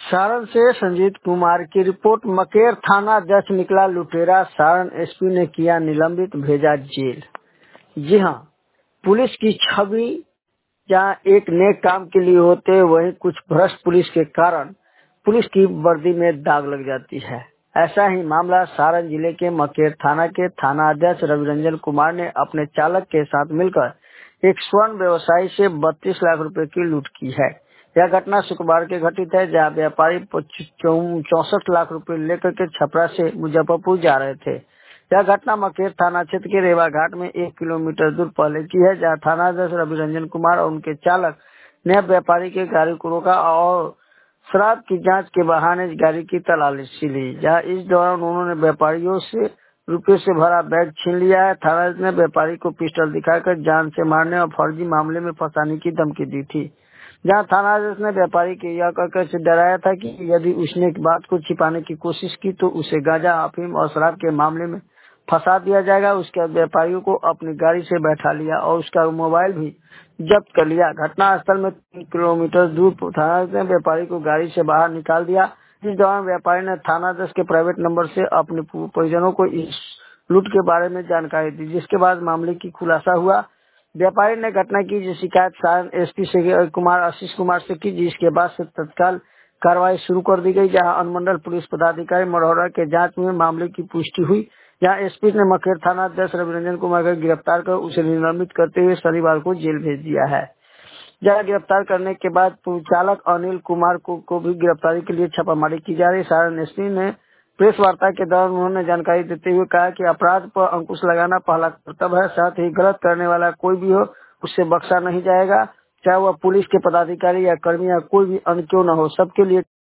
सारण से संजीत कुमार की रिपोर्ट। मकेर थाना अध्यक्ष निकला लुटेरा, सारण एसपी ने किया निलंबित, भेजा जेल। जी हाँ, पुलिस की छवि जहाँ एक नेक काम के लिए होते, वहीं कुछ भ्रष्ट पुलिस के कारण पुलिस की वर्दी में दाग लग जाती है। ऐसा ही मामला सारण जिले के मकेर थाना के थाना अध्यक्ष रविरंजन कुमार ने अपने चालक के साथ मिलकर एक स्वर्ण व्यवसायी से 32 लाख रुपए की लूट की है। यह घटना शुक्रवार के घटित है, जहां व्यापारी 64 लाख रुपए लेकर के छपरा से मुजफ्फरपुर जा रहे थे। यह घटना मकेर थाना क्षेत्र के रेवा घाट में 1 किलोमीटर दूर पहले की है, जहां थाना अध्यक्ष रविरंजन कुमार और उनके चालक ने व्यापारी के गाड़ी को रोका और शराब की जांच के बहाने गाड़ी की तलाशी ली। जहां इस दौरान उन्होंने व्यापारियों से रुपये से भरा बैग छीन लिया है। थाना ने व्यापारी को पिस्टल दिखाकर जान से मारने और फर्जी मामले में फंसाने की धमकी दी थी। जहां थाना अध्यक्ष ने व्यापारी को यह कहकर डराया था कि यदि उसने बात को छिपाने की कोशिश की तो उसे गांजा, अफीम और शराब के मामले में फंसा दिया जाएगा। उसके बाद व्यापारियों को अपनी गाड़ी से बैठा लिया और उसका मोबाइल भी जब्त कर लिया। घटना स्थल में 3 किलोमीटर दूर थाना ने व्यापारी को गाड़ी से बाहर निकाल दिया। इस दौरान व्यापारी ने थाना अध्यक्ष के प्राइवेट नंबर से अपने परिजनों को इस लूट के बारे में जानकारी दी, जिसके बाद मामले की खुलासा हुआ। व्यापारी ने घटना की शिकायत सारण एसपी से आशीष कुमार से की, जिसके बाद से तत्काल कार्रवाई शुरू कर दी गई। जहां अनुमंडल पुलिस पदाधिकारी मढ़ौरा के जांच में मामले की पुष्टि हुई। जहां एसपी ने मकेर थाना अध्यक्ष रविरंजन कुमार को गिरफ्तार कर उसे निलंबित करते हुए शनिवार को जेल भेज दिया है। जहां गिरफ्तार करने के बाद चालक अनिल कुमार को भी गिरफ्तारी के लिए छापामारी की जा रही। सारण एसपी ने प्रेस वार्ता के दौरान उन्होंने जानकारी देते हुए कहा कि अपराध पर अंकुश लगाना पहला कर्तव्य है, साथ ही गलत करने वाला कोई भी हो उससे बख्शा नहीं जाएगा, चाहे वह पुलिस के पदाधिकारी या कर्मी या कोई भी अन्य क्यों न हो, सबके लिए